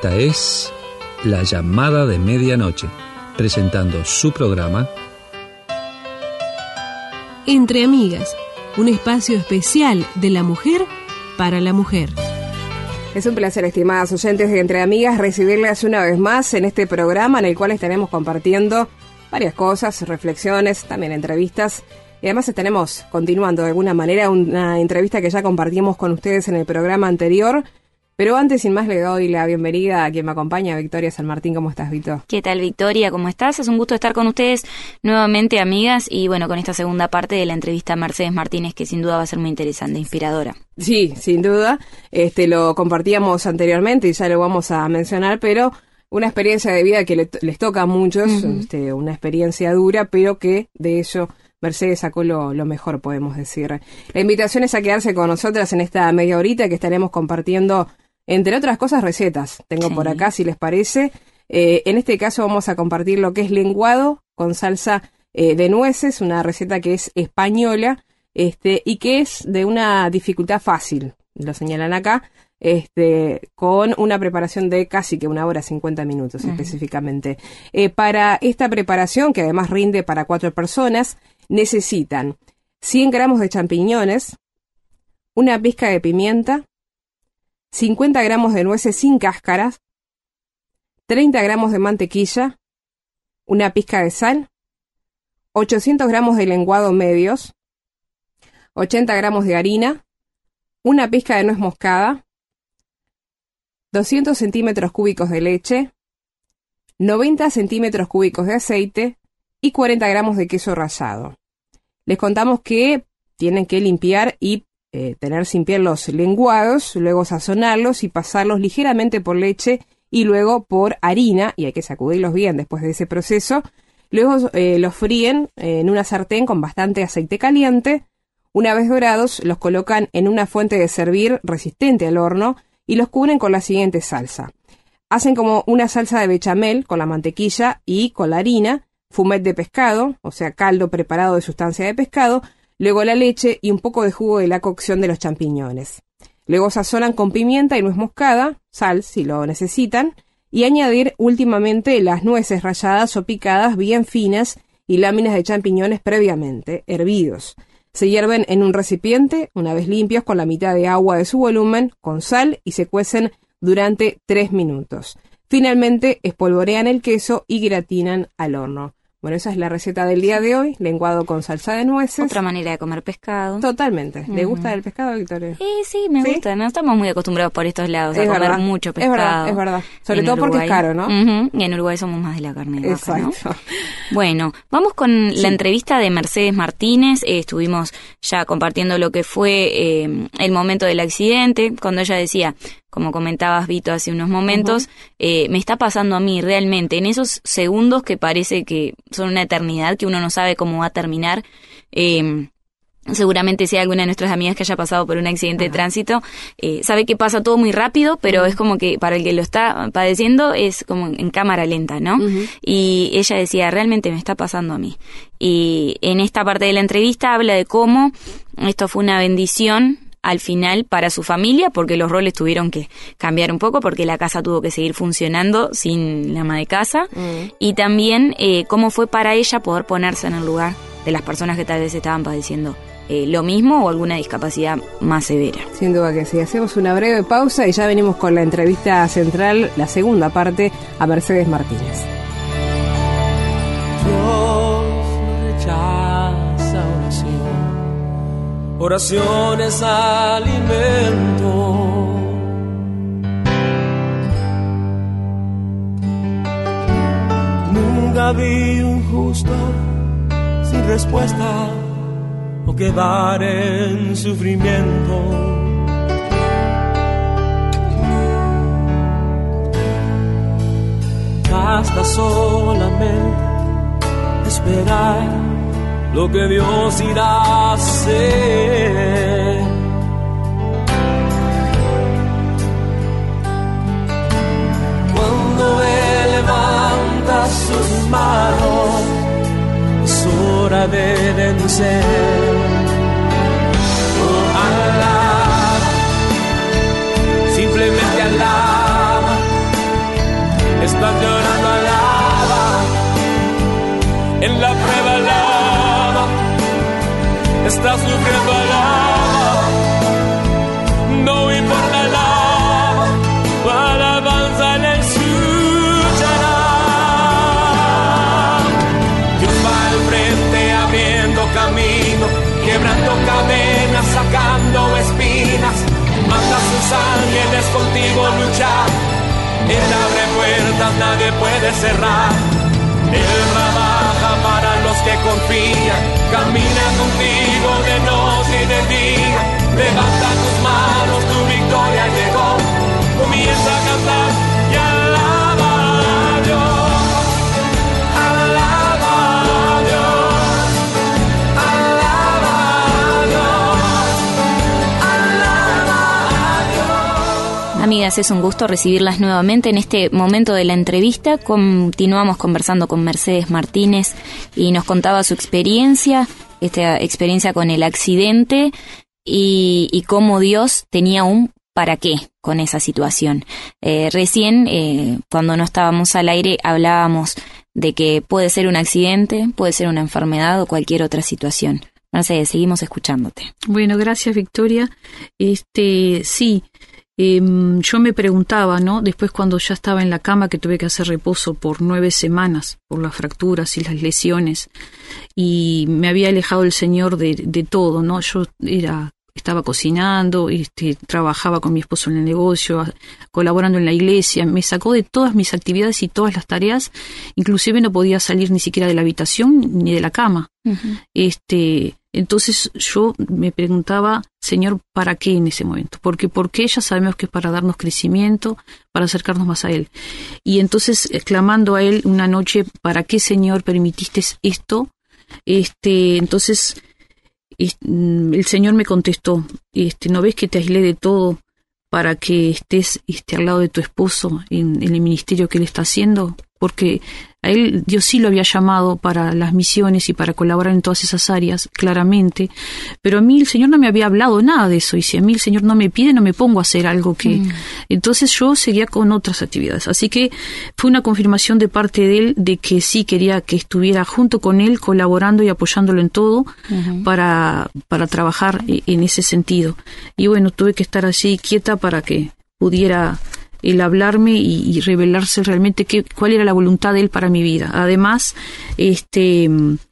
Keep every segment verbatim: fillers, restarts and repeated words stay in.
Esta es La Llamada de Medianoche, presentando su programa Entre Amigas, un espacio especial de la mujer para la mujer. Es un placer, estimadas oyentes de Entre Amigas, recibirlas una vez más en este programa en el cual estaremos compartiendo varias cosas, reflexiones, también entrevistas. Y además estaremos continuando de alguna manera una entrevista que ya compartimos con ustedes en el programa anterior. Pero antes, sin más, le doy la bienvenida a quien me acompaña, Victoria San Martín. ¿Cómo estás, Vito? ¿Qué tal, Victoria? ¿Cómo estás? Es un gusto estar con ustedes nuevamente, amigas, y bueno, con esta segunda parte de la entrevista a Mercedes Martínez, que sin duda va a ser muy interesante, inspiradora. Sí, sin duda. Este, lo compartíamos anteriormente y ya lo vamos a mencionar, pero una experiencia de vida que le, les toca a muchos, uh-huh. este, una experiencia dura, pero que de ello Mercedes sacó lo, lo mejor, podemos decir. La invitación es a quedarse con nosotras en esta media horita que estaremos compartiendo, entre otras cosas, recetas. Tengo sí. por acá, si les parece. Eh, en este caso vamos a compartir lo que es lenguado con salsa eh, de nueces, una receta que es española este, y que es de una dificultad fácil, lo señalan acá, este, con una preparación de casi que una hora cincuenta minutos uh-huh. específicamente. Eh, para esta preparación, que además rinde para cuatro personas, necesitan cien gramos de champiñones, una pizca de pimienta, cincuenta gramos de nueces sin cáscaras, treinta gramos de mantequilla, una pizca de sal, ochocientos gramos de lenguado medios, ochenta gramos de harina, una pizca de nuez moscada, doscientos centímetros cúbicos de leche, noventa centímetros cúbicos de aceite y cuarenta gramos de queso rallado. Les contamos que tienen que limpiar y Eh, tener sin piel los lenguados, luego sazonarlos y pasarlos ligeramente por leche y luego por harina, y hay que sacudirlos bien después de ese proceso. Luego eh, los fríen en una sartén con bastante aceite caliente. Una vez dorados, los colocan en una fuente de servir resistente al horno y los cubren con la siguiente salsa. Hacen como una salsa de bechamel con la mantequilla y con la harina, fumet de pescado, o sea, caldo preparado de sustancia de pescado, luego la leche y un poco de jugo de la cocción de los champiñones. Luego sazonan con pimienta y nuez moscada, sal si lo necesitan, y añadir últimamente las nueces ralladas o picadas bien finas y láminas de champiñones previamente hervidos. Se hierven en un recipiente, una vez limpios, con la mitad de agua de su volumen, con sal, y se cuecen durante tres minutos. Finalmente espolvorean el queso y gratinan al horno. Bueno, esa es la receta del día de hoy, lenguado con salsa de nueces. Otra manera de comer pescado. Totalmente. ¿Le uh-huh. gusta el pescado, Victoria? Sí, sí, me ¿Sí? gusta. No estamos muy acostumbrados por estos lados es a comer verdad. mucho pescado. Es verdad, es verdad. Sobre en todo Uruguay. Porque es caro, ¿no? Uh-huh. Y en Uruguay somos más de la carne de vaca, ¿no? Exacto. Bueno, vamos con sí. la entrevista de Mercedes Martínez. Eh, estuvimos ya compartiendo lo que fue eh, el momento del accidente, cuando ella decía, como comentabas, Vito, hace unos momentos, uh-huh. eh, me está pasando a mí realmente, en esos segundos que parece que son una eternidad, que uno no sabe cómo va a terminar. Eh, seguramente si hay alguna de nuestras amigas que haya pasado por un accidente uh-huh. de tránsito, eh, sabe que pasa todo muy rápido, pero uh-huh. es como que para el que lo está padeciendo es como en cámara lenta, ¿no? Uh-huh. Y ella decía, realmente me está pasando a mí. Y en esta parte de la entrevista habla de cómo esto fue una bendición al final para su familia, porque los roles tuvieron que cambiar un poco, porque la casa tuvo que seguir funcionando sin la ama de casa, mm. y también eh, cómo fue para ella poder ponerse en el lugar de las personas que tal vez estaban padeciendo eh, lo mismo o alguna discapacidad más severa. Sin duda que sí. Hacemos una breve pausa y ya venimos con la entrevista central, la segunda parte, a Mercedes Martínez. Dios no rechaza oración. Oración es alimento. Nunca vi un justo sin respuesta o quedar en sufrimiento. Basta solamente esperar lo que Dios irá a hacer. Cuando Él levanta sus manos, es hora de vencer. Oh, alaba, simplemente alaba, estás llorando, alaba. En la prueba, alaba. Estás sufriendo, alaba. No importa, alaba. Tu alabanza le escuchará. Dios va al frente abriendo camino, quebrando cadenas, sacando espinas. Manda a sus ángeles contigo luchar. Él abre puertas, nadie puede cerrar. Él trabaja para los que confían. Camina contigo de noche y de día. Levanta tus manos, tu victoria llegó. Comienza a cantar y alaba a Dios. Alaba a Dios. Alaba a Dios. Alaba a Dios. Amigas, es un gusto recibirlas nuevamente en este momento de la entrevista. Continuamos conversando con Mercedes Martínez y nos contaba su experiencia, esta experiencia con el accidente y, y cómo Dios tenía un para qué con esa situación. Eh, recién, eh, cuando no estábamos al aire, hablábamos de que puede ser un accidente, puede ser una enfermedad o cualquier otra situación. Mercedes, seguimos escuchándote. Bueno, gracias, Victoria. Este, sí. Eh, yo me preguntaba, ¿no? Después cuando ya estaba en la cama, que tuve que hacer reposo por nueve semanas por las fracturas y las lesiones, y me había alejado el Señor de, de todo, ¿no? Yo era, estaba cocinando, este, trabajaba con mi esposo en el negocio, colaborando en la iglesia, me sacó de todas mis actividades y todas las tareas, inclusive no podía salir ni siquiera de la habitación ni de la cama. Uh-huh. Este... Entonces yo me preguntaba, Señor, ¿para qué en ese momento? Porque porque ya sabemos que es para darnos crecimiento, para acercarnos más a Él. Y entonces, clamando a Él una noche, ¿para qué, Señor, permitiste esto? Este, entonces, el Señor me contestó, este, ¿no ves que te aislé de todo para que estés este, al lado de tu esposo en, en el ministerio que Él está haciendo? Porque a él Dios sí lo había llamado para las misiones y para colaborar en todas esas áreas, claramente, pero a mí el Señor no me había hablado nada de eso, y si a mí el Señor no me pide, no me pongo a hacer algo que... Mm. Entonces yo seguía con otras actividades, así que fue una confirmación de parte de Él de que sí quería que estuviera junto con Él, colaborando y apoyándolo en todo, uh-huh. para, para trabajar en ese sentido. Y bueno, tuve que estar así quieta para que pudiera... el hablarme y, y revelarse realmente qué, cuál era la voluntad de Él para mi vida. Además, este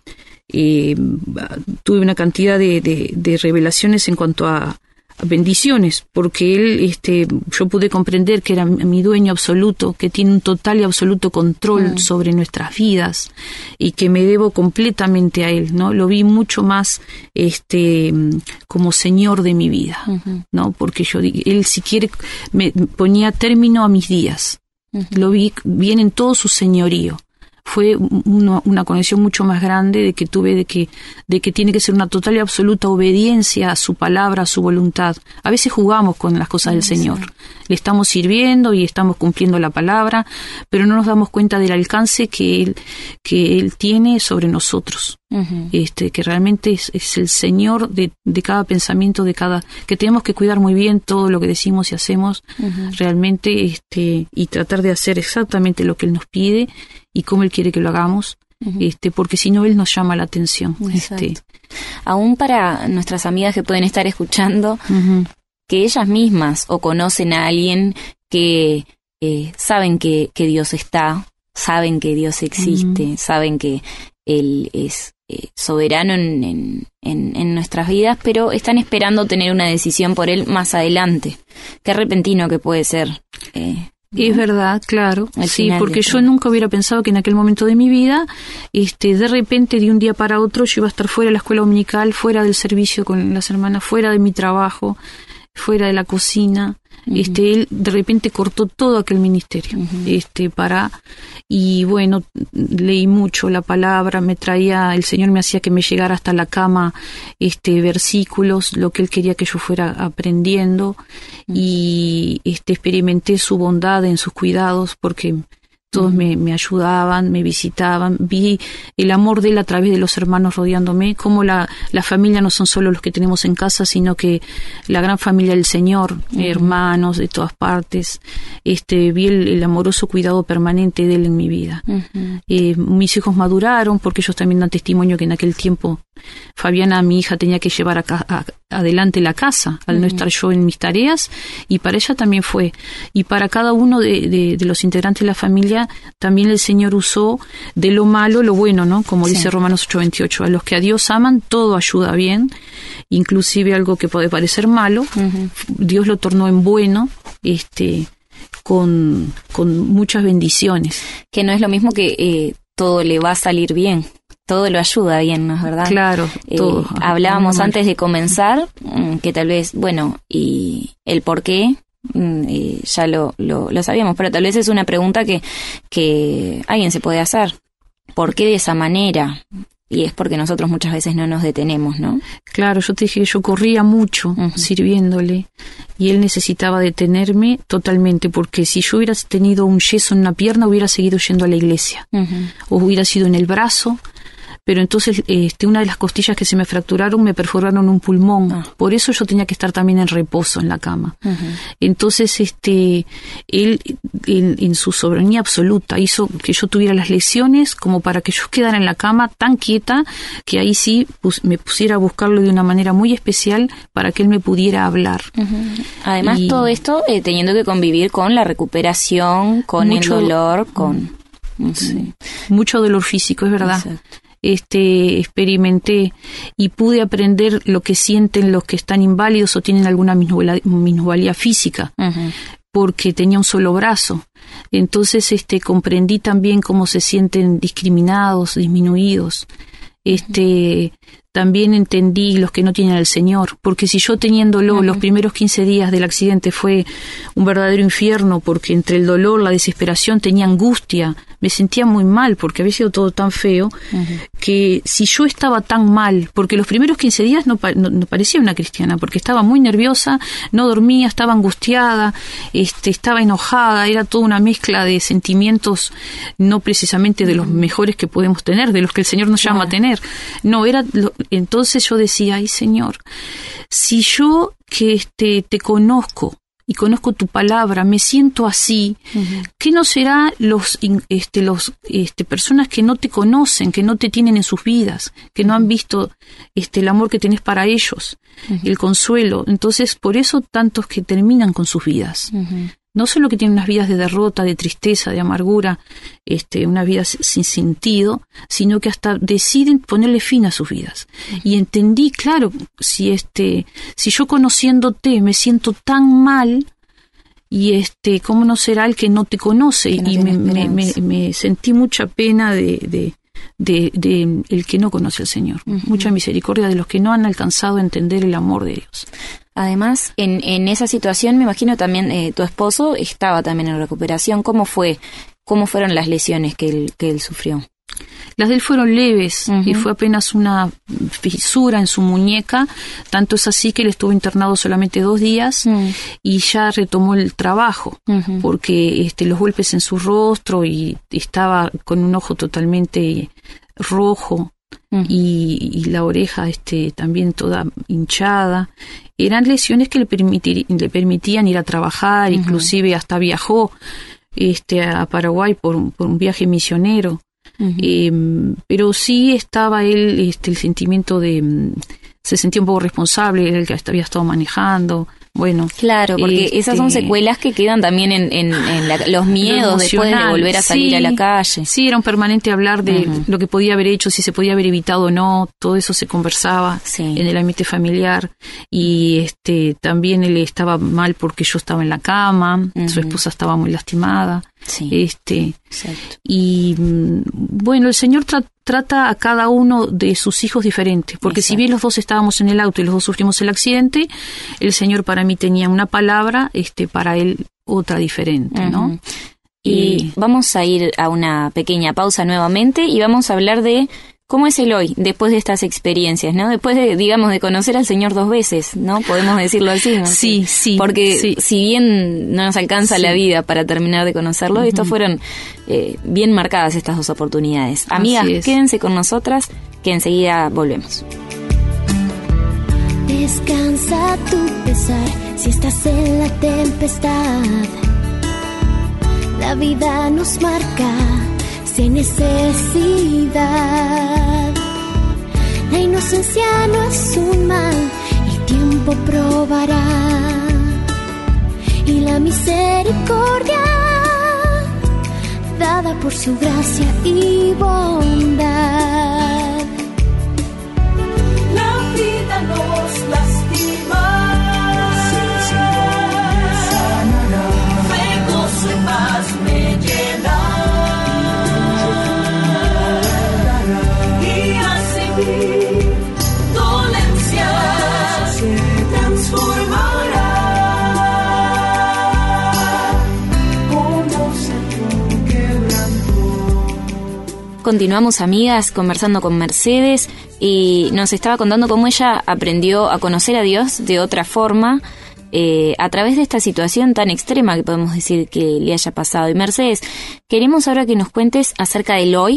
eh, tuve una cantidad de, de, de revelaciones en cuanto a, a bendiciones, porque Él, este, yo pude comprender que era mi dueño absoluto, que tiene un total y absoluto control mm. sobre nuestras vidas, y que me debo completamente a Él, ¿no? Lo vi mucho más, este, como Señor de mi vida, uh-huh. ¿no? Porque yo, Él si quiere, me ponía término a mis días. Uh-huh. Lo vi bien en todo su señorío. Fue una, una conexión mucho más grande de que tuve de que de que tiene que ser una total y absoluta obediencia a su palabra, a su voluntad. A veces jugamos con las cosas del Señor. Le estamos sirviendo y estamos cumpliendo la palabra, pero no nos damos cuenta del alcance que Él, que Él tiene sobre nosotros. Uh-huh. Este, que realmente es, es el Señor de, de cada pensamiento, de cada, que tenemos que cuidar muy bien todo lo que decimos y hacemos, uh-huh. realmente, este, y tratar de hacer exactamente lo que Él nos pide y cómo Él quiere que lo hagamos, uh-huh. este, porque si no Él nos llama la atención. Este. Aún para nuestras amigas que pueden estar escuchando, uh-huh. que ellas mismas o conocen a alguien que eh, saben que, que Dios está, saben que Dios existe, uh-huh. saben que Él es eh, soberano en, en, en, en nuestras vidas, pero están esperando tener una decisión por Él más adelante. Qué repentino que puede ser. Eh, ¿no? Es verdad, claro, sí, porque yo nunca hubiera pensado que en aquel momento de mi vida, este, de repente, de un día para otro, yo iba a estar fuera de la escuela dominical, fuera del servicio con las hermanas, fuera de mi trabajo, fuera de la cocina. Uh-huh. Este, él de repente cortó todo aquel ministerio, uh-huh. este, para, y bueno, leí mucho la palabra, me traía, el Señor me hacía que me llegara hasta la cama, este, versículos, lo que Él quería que yo fuera aprendiendo, uh-huh. y este, experimenté su bondad en sus cuidados, porque Todos uh-huh. me, me ayudaban, me visitaban. Vi el amor de él a través de los hermanos rodeándome, como la, la familia no son solo los que tenemos en casa, sino que la gran familia del Señor, uh-huh. hermanos de todas partes. Este, vi el, el amoroso cuidado permanente de él en mi vida. Uh-huh. Eh, mis hijos maduraron porque ellos también dan testimonio que en aquel tiempo Fabiana, mi hija, tenía que llevar a, a, adelante la casa al uh-huh. no estar yo en mis tareas, y para ella también fue. Y para cada uno de, de, de los integrantes de la familia también el Señor usó de lo malo lo bueno, ¿no? Como sí. dice Romanos ocho veintiocho, a los que a Dios aman todo ayuda bien, inclusive algo que puede parecer malo, uh-huh. Dios lo tornó en bueno, este, con, con muchas bendiciones. Que no es lo mismo que eh, todo le va a salir bien. Todo lo ayuda bien, ¿no es verdad? Claro, todo. Eh, hablábamos antes de comenzar que tal vez, bueno, y el por qué eh, ya lo, lo, lo sabíamos, pero tal vez es una pregunta que, que alguien se puede hacer. ¿Por qué de esa manera? Y es porque nosotros muchas veces no nos detenemos, ¿no? Claro, yo te dije que yo corría mucho uh-huh. sirviéndole, y él necesitaba detenerme totalmente, porque si yo hubiera tenido un yeso en una pierna, hubiera seguido yendo a la iglesia, uh-huh. o hubiera sido en el brazo. Pero entonces este, una de las costillas que se me fracturaron me perforaron un pulmón. Ah. Por eso yo tenía que estar también en reposo en la cama. Uh-huh. Entonces este él en, en su soberanía absoluta hizo que yo tuviera las lesiones como para que yo quedara en la cama tan quieta que ahí sí pus, me pusiera a buscarlo de una manera muy especial para que él me pudiera hablar. Uh-huh. Además y, todo esto eh, teniendo que convivir con la recuperación, con mucho, el dolor, con... Uh-huh. Sí, mucho dolor físico, es verdad. Exacto. Este, experimenté y pude aprender lo que sienten los que están inválidos o tienen alguna minusvalía, minusvalía física, uh-huh. porque tenía un solo brazo. Entonces, este, comprendí también cómo se sienten discriminados, disminuidos. Este, uh-huh. También entendí los que no tienen al Señor, porque si yo teniéndolo uh-huh. los primeros quince días del accidente fue un verdadero infierno, porque entre el dolor, la desesperación, tenía angustia, me sentía muy mal, porque había sido todo tan feo, uh-huh. que si yo estaba tan mal, porque los primeros quince días no, no, no parecía una cristiana, porque estaba muy nerviosa, no dormía, estaba angustiada, este, estaba enojada, era toda una mezcla de sentimientos no precisamente de los mejores que podemos tener, de los que el Señor nos llama uh-huh. a tener, no, era... Lo, entonces yo decía, ay Señor, si yo que este, te conozco y conozco tu palabra, me siento así, uh-huh. ¿qué no será los, este, los, este, personas que no te conocen, que no te tienen en sus vidas, que no han visto este, el amor que tenés para ellos, uh-huh. el consuelo? Entonces, por eso tantos que terminan con sus vidas. Uh-huh. No solo que tienen unas vidas de derrota, de tristeza, de amargura, este, unas vidas sin sentido, sino que hasta deciden ponerle fin a sus vidas. Uh-huh. Y entendí, claro, si este, si yo conociéndote me siento tan mal, y este, ¿cómo no será el que no te conoce? Que no y me, me, me, me sentí mucha pena de, de, de, de el que no conoce al Señor. Uh-huh. Mucha misericordia de los que no han alcanzado a entender el amor de Dios. Además, en, en esa situación, me imagino también eh, tu esposo estaba también en recuperación. ¿Cómo fue? ¿Cómo fueron las lesiones que él, que él sufrió? Las de él fueron leves, uh-huh. y fue apenas una fisura en su muñeca, tanto es así que él estuvo internado solamente dos días uh-huh. y ya retomó el trabajo, uh-huh. porque este, los golpes en su rostro y estaba con un ojo totalmente rojo. Uh-huh. Y, y la oreja este, también toda hinchada. Eran lesiones que le, permitir, le permitían ir a trabajar, uh-huh. inclusive hasta viajó este, a Paraguay por, por un viaje misionero. Uh-huh. Eh, pero sí estaba él, este, el sentimiento de... Se sentía un poco responsable, era el que había estado manejando. Bueno, claro, porque este, esas son secuelas que quedan también en, en, en la, los miedos después de volver a salir sí, a la calle. Sí, era un permanente hablar de uh-huh. lo que podía haber hecho, si se podía haber evitado o no, todo eso se conversaba sí. en el ambiente familiar. Y este también él estaba mal porque yo estaba en la cama, uh-huh. su esposa estaba muy lastimada. Sí. Este, exacto. Y bueno, el Señor tra- trata a cada uno de sus hijos diferentes, porque exacto. si bien los dos estábamos en el auto y los dos sufrimos el accidente, el Señor para mí tenía una palabra, este, para él otra diferente, uh-huh. ¿no? Y, y vamos a ir a una pequeña pausa nuevamente y vamos a hablar de ¿Cómo es el hoy, después de estas experiencias, ¿no? Después de, digamos, de conocer al Señor dos veces, ¿no? Podemos decirlo así, ¿no? Sí, sí. Porque sí. si bien no nos alcanza sí. la vida para terminar de conocerlo, uh-huh. estos fueron eh, bien marcadas estas dos oportunidades. Amigas, quédense con nosotras, que enseguida volvemos. Descansa tu pesar si estás en la tempestad. La vida nos marca sin necesidad. La inocencia no es un mal, el tiempo probará. Y la misericordia dada por su gracia y bondad. La vida nos lastima, fe, gozo y paz me llena. Dolencia se transformará. Conoce tu quebranto. Continuamos, amigas, conversando con Mercedes y nos estaba contando cómo ella aprendió a conocer a Dios de otra forma eh, a través de esta situación tan extrema que podemos decir que le haya pasado. Y Mercedes, queremos ahora que nos cuentes acerca del hoy.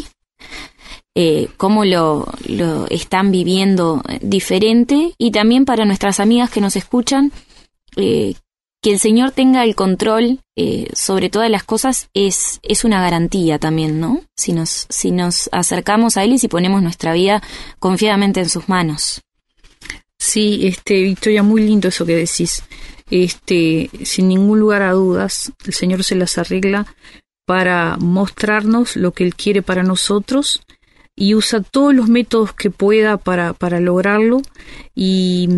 Eh, cómo lo, lo están viviendo diferente, y también para nuestras amigas que nos escuchan, eh, que el Señor tenga el control eh, sobre todas las cosas es, es una garantía también, ¿no? Si nos, si nos acercamos a Él y si ponemos nuestra vida confiadamente en sus manos. Sí, este, Victoria, muy lindo eso que decís. Este, sin ningún lugar a dudas, el Señor se las arregla para mostrarnos lo que Él quiere para nosotros, y usa todos los métodos que pueda para, para lograrlo, y,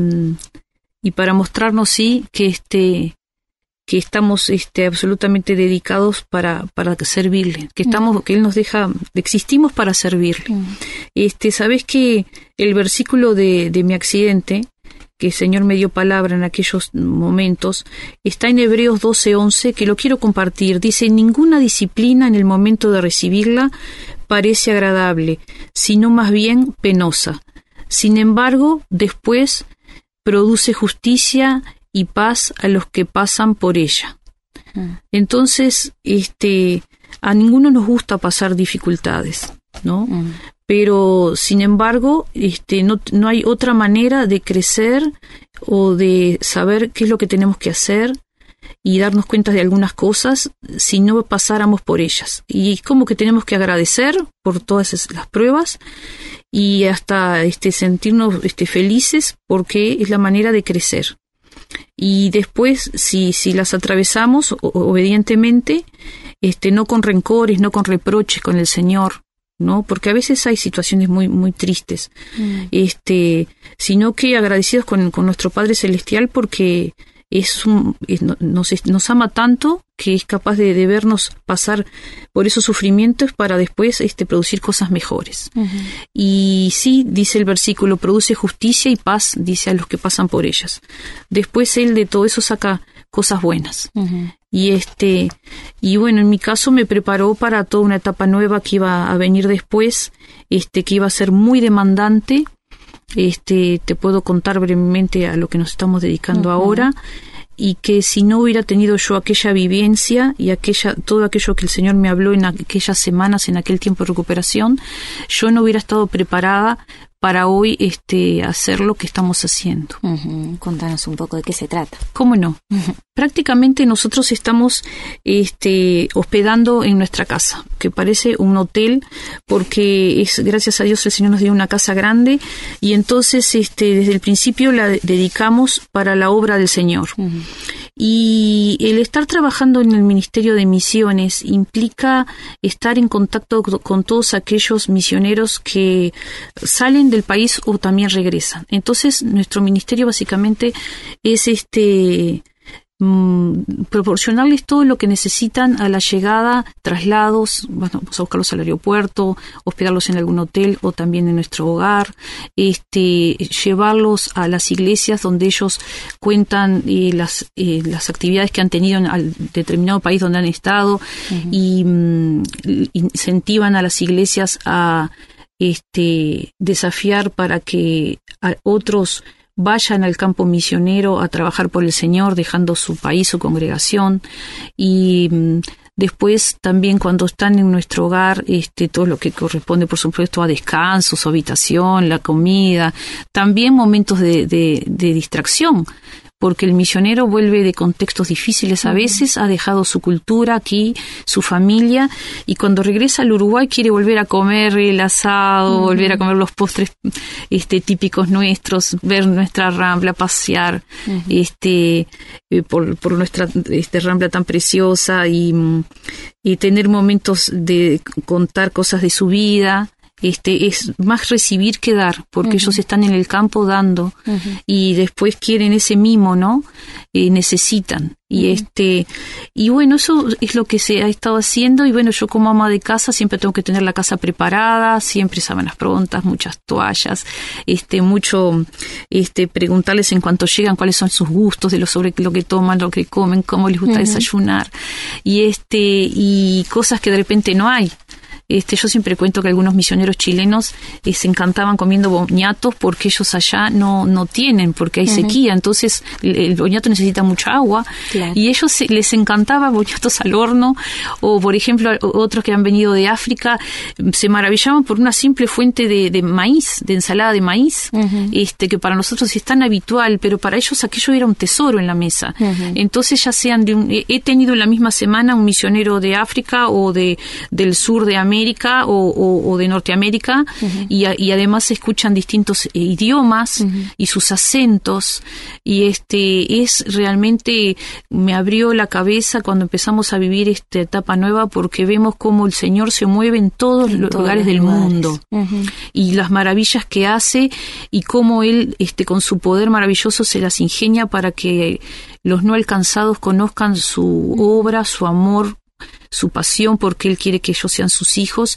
y para mostrarnos, sí, que este que estamos este absolutamente dedicados para, para servirle, que estamos, que Él nos deja, existimos para servirle. Mm. Este, sabes que el versículo de, de mi accidente, que el Señor me dio palabra en aquellos momentos, está en Hebreos doce once, que lo quiero compartir. Dice: ninguna disciplina en el momento de recibirla parece agradable, sino más bien penosa. Sin embargo, después produce justicia y paz a los que pasan por ella. Mm. Entonces, este, a ninguno nos gusta pasar dificultades, ¿no? Mm. Pero, sin embargo, este, no, no hay otra manera de crecer o de saber qué es lo que tenemos que hacer y darnos cuenta de algunas cosas si no pasáramos por ellas. Y es como que tenemos que agradecer por todas las pruebas y hasta este, sentirnos este, felices, porque es la manera de crecer. Y después, si, si las atravesamos o, obedientemente, este, no con rencores, no con reproches con el Señor, ¿no? Porque a veces hay situaciones muy muy tristes, mm. este, sino que agradecidos con, con nuestro Padre Celestial, porque es un, es, nos, nos ama tanto que es capaz de, de vernos pasar por esos sufrimientos para después este, producir cosas mejores. Uh-huh. Y sí, dice el versículo, produce justicia y paz, dice, a los que pasan por ellas. Después Él de todo eso saca cosas buenas. Uh-huh. Y este, y bueno, en mi caso me preparó para toda una etapa nueva que iba a venir después, este, que iba a ser muy demandante. Este, te puedo contar brevemente a lo que nos estamos dedicando uh-huh. ahora, y que si no hubiera tenido yo aquella vivencia y aquella todo aquello que el Señor me habló en aquellas semanas, en aquel tiempo de recuperación, yo no hubiera estado preparada para hoy este hacer lo que estamos haciendo. Uh-huh. Contanos un poco de qué se trata. ¿Cómo no? Uh-huh. Prácticamente nosotros estamos este hospedando en nuestra casa, que parece un hotel, porque es, gracias a Dios, el Señor nos dio una casa grande, y entonces este desde el principio la dedicamos para la obra del Señor. Uh-huh. Y el estar trabajando en el Ministerio de Misiones implica estar en contacto con todos aquellos misioneros que salen del país o también regresan. Entonces, nuestro ministerio básicamente es este mm, proporcionarles todo lo que necesitan a la llegada, traslados, bueno, vamos a buscarlos al aeropuerto, hospedarlos en algún hotel o también en nuestro hogar, este, llevarlos a las iglesias donde ellos cuentan eh, las eh, las actividades que han tenido en al determinado país donde han estado. Uh-huh. y mm, incentivan a las iglesias a este, desafiar para que a otros vayan al campo misionero a trabajar por el Señor, dejando su país, su congregación, y mm, después también cuando están en nuestro hogar, este, todo lo que corresponde, por supuesto, a descanso, su habitación, la comida, también momentos de, de, de distracción, porque el misionero vuelve de contextos difíciles a veces, ha dejado su cultura aquí, su familia, y cuando regresa al Uruguay quiere volver a comer el asado, uh-huh. volver a comer los postres este, típicos nuestros, ver nuestra Rambla, pasear uh-huh. este, eh, por, por nuestra este, Rambla tan preciosa y, y tener momentos de contar cosas de su vida. Este, es más recibir que dar, porque uh-huh. ellos están en el campo dando uh-huh. y después quieren ese mimo, ¿no? Eh, necesitan. Y uh-huh. este, y bueno, eso es lo que se ha estado haciendo. Y bueno, yo como ama de casa siempre tengo que tener la casa preparada, siempre sábanas prontas, muchas toallas, este, mucho, este, preguntarles en cuanto llegan cuáles son sus gustos, de lo sobre lo que toman, lo que comen, cómo les gusta uh-huh. desayunar, y este, y cosas que de repente no hay. Este, yo siempre cuento que algunos misioneros chilenos eh, se encantaban comiendo boñatos porque ellos allá no no tienen, porque hay uh-huh. sequía, entonces el, el boñato necesita mucha agua, claro. y ellos se, les encantaba boñatos al horno, o por ejemplo otros que han venido de África se maravillaban por una simple fuente de, de maíz, de ensalada de maíz, uh-huh. este que para nosotros es tan habitual, pero para ellos aquello era un tesoro en la mesa. Uh-huh. Entonces ya sean de un, he tenido en la misma semana un misionero de África o de del sur de América O, o, o de Norteamérica, uh-huh. y, y además se escuchan distintos eh, idiomas uh-huh. y sus acentos, y este es realmente, me abrió la cabeza cuando empezamos a vivir esta etapa nueva, porque vemos cómo el Señor se mueve en todos en los todos lugares los del lugares. mundo uh-huh. y las maravillas que hace, y cómo Él este con su poder maravilloso se las ingenia para que los no alcanzados conozcan su uh-huh. obra, su amor, su pasión, porque Él quiere que ellos sean sus hijos,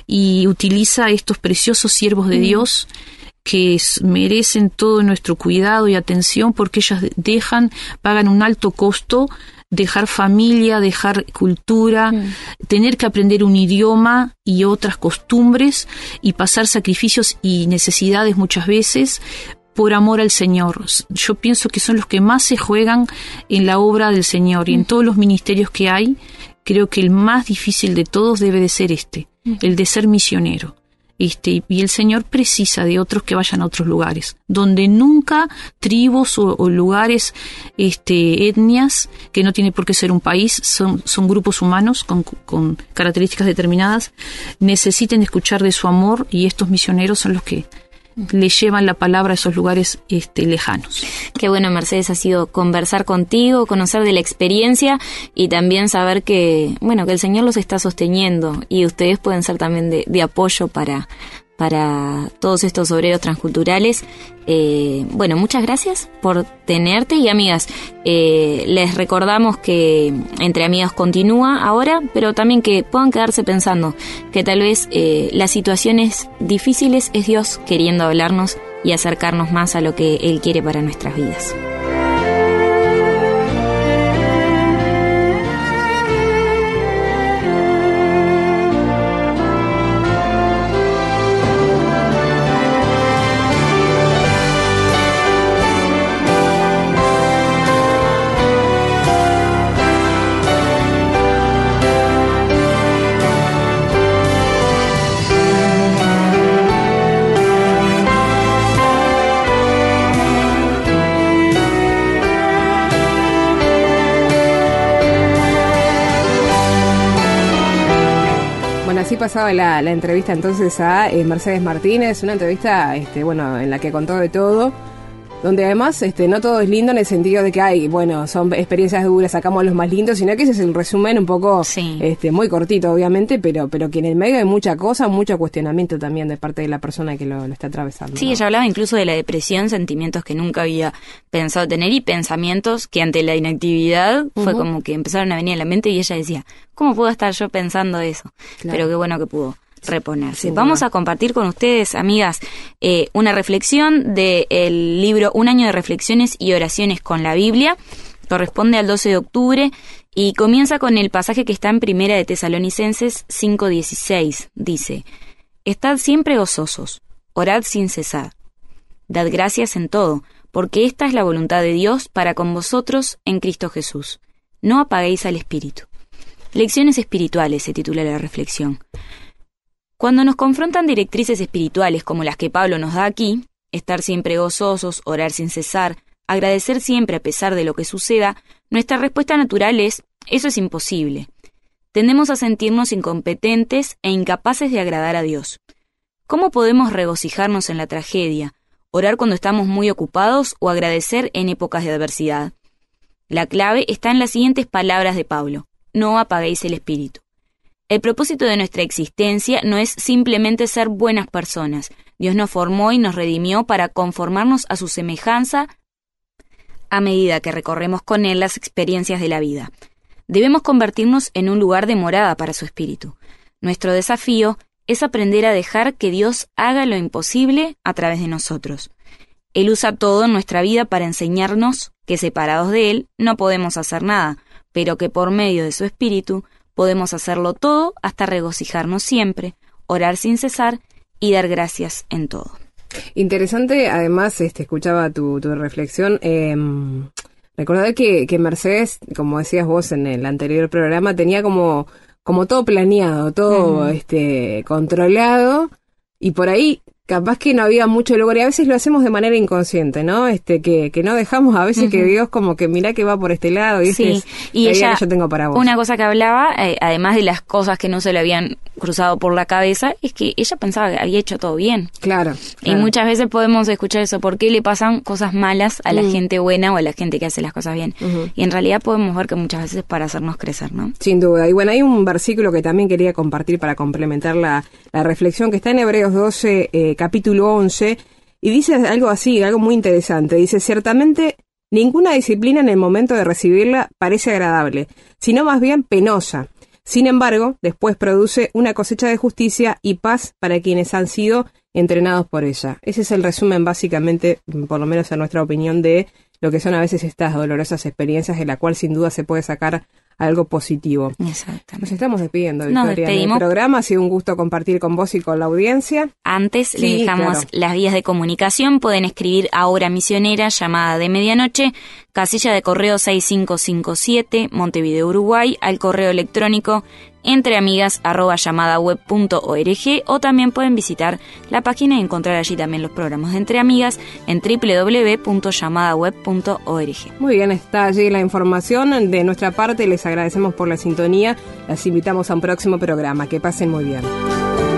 y utiliza a estos preciosos siervos de mm. Dios que merecen todo nuestro cuidado y atención, porque ellas dejan, pagan un alto costo, dejar familia, dejar cultura, mm. tener que aprender un idioma y otras costumbres, y pasar sacrificios y necesidades muchas veces por amor al Señor. Yo pienso que son los que más se juegan en la obra del Señor, y en todos los ministerios que hay. Creo que el más difícil de todos debe de ser este, uh-huh. el de ser misionero. Este, y el Señor precisa de otros que vayan a otros lugares, donde nunca tribus o, o lugares, este, etnias, que no tiene por qué ser un país, son, son grupos humanos con, con características determinadas, necesiten escuchar de su amor, y estos misioneros son los que le llevan la palabra a esos lugares este, lejanos. Qué bueno, Mercedes, ha sido conversar contigo, conocer de la experiencia, y también saber que, bueno, que el Señor los está sosteniendo, y ustedes pueden ser también de, de apoyo para, para todos estos obreros transculturales. Eh, bueno, muchas gracias por tenerte, y amigas, eh, les recordamos que Entre Amigas continúa ahora, pero también que puedan quedarse pensando que tal vez eh, las situaciones difíciles es Dios queriendo hablarnos y acercarnos más a lo que Él quiere para nuestras vidas. Así pasaba la, la entrevista entonces a eh, Mercedes Martínez, una entrevista este, bueno, en la que contó de todo, donde además este, no todo es lindo en el sentido de que hay, bueno, son experiencias duras, sacamos los más lindos, sino que ese es el resumen un poco sí. este, muy cortito, obviamente, pero pero que en el medio hay mucha cosa, mucho cuestionamiento también de parte de la persona que lo, lo está atravesando. Sí, ¿no? Ella hablaba incluso de la depresión, sentimientos que nunca había pensado tener, y pensamientos que ante la inactividad uh-huh. fue como que empezaron a venir a la mente, y ella decía, ¿cómo puedo estar yo pensando eso? Claro. Pero qué bueno que pudo reponerse. Sí, Vamos a compartir con ustedes, amigas, eh, una reflexión del libro Un año de reflexiones y oraciones con la Biblia. Corresponde al doce de octubre y comienza con el pasaje que está en Primera de Tesalonicenses cinco dieciséis. Dice: Estad siempre gozosos, orad sin cesar. Dad gracias en todo, porque esta es la voluntad de Dios para con vosotros en Cristo Jesús. No apaguéis al Espíritu. Lecciones espirituales se titula la reflexión. Cuando nos confrontan directrices espirituales como las que Pablo nos da aquí, estar siempre gozosos, orar sin cesar, agradecer siempre a pesar de lo que suceda, nuestra respuesta natural es: eso es imposible. Tendemos a sentirnos incompetentes e incapaces de agradar a Dios. ¿Cómo podemos regocijarnos en la tragedia, orar cuando estamos muy ocupados o agradecer en épocas de adversidad? La clave está en las siguientes palabras de Pablo: no apaguéis el espíritu. El propósito de nuestra existencia no es simplemente ser buenas personas. Dios nos formó y nos redimió para conformarnos a su semejanza a medida que recorremos con Él las experiencias de la vida. Debemos convertirnos en un lugar de morada para su espíritu. Nuestro desafío es aprender a dejar que Dios haga lo imposible a través de nosotros. Él usa todo en nuestra vida para enseñarnos que separados de Él no podemos hacer nada, pero que por medio de su espíritu podemos hacerlo todo hasta regocijarnos siempre, orar sin cesar y dar gracias en todo. Interesante, además, este, escuchaba tu, tu reflexión. Eh, recordar que, que Mercedes, como decías vos en el anterior programa, tenía como, como todo planeado, todo uh-huh. este, controlado, y por ahí capaz que no había mucho lugar, y a veces lo hacemos de manera inconsciente, ¿no? Este, que, que no dejamos a veces uh-huh. que Dios como que mirá que va por este lado, y sí. este es y la ella, idea que yo tengo para vos. Una cosa que hablaba, eh, además de las cosas que no se le habían cruzado por la cabeza, es que ella pensaba que había hecho todo bien. Claro. Y claro. muchas veces podemos escuchar eso, ¿por qué le pasan cosas malas a la uh-huh. gente buena o a la gente que hace las cosas bien? Uh-huh. Y en realidad podemos ver que muchas veces es para hacernos crecer, ¿no? Sin duda. Y bueno, hay un versículo que también quería compartir para complementar la, la reflexión, que está en Hebreos doce, eh, capítulo once, y dice algo así, algo muy interesante. Dice: ciertamente ninguna disciplina en el momento de recibirla parece agradable, sino más bien penosa. Sin embargo, después produce una cosecha de justicia y paz para quienes han sido entrenados por ella. Ese es el resumen, básicamente, por lo menos en nuestra opinión, de lo que son a veces estas dolorosas experiencias, de la cual sin duda se puede sacar algo positivo. Exactamente. Nos estamos despidiendo, Nos Victoria, despedimos. del programa. Ha sido un gusto compartir con vos y con la audiencia. Antes Sí, les dejamos claro. las vías de comunicación. Pueden escribir a Hora Misionera, llamada de medianoche, casilla de correo seis cinco cinco siete, Montevideo, Uruguay, al correo electrónico entreamigas arroba llamadaweb punto org, o también pueden visitar la página y encontrar allí también los programas de Entre Amigas en doble u doble u doble u punto llamadaweb punto org. Muy bien, está allí la información. De nuestra parte les agradecemos por la sintonía. Las invitamos a un próximo programa. Que pasen muy bien.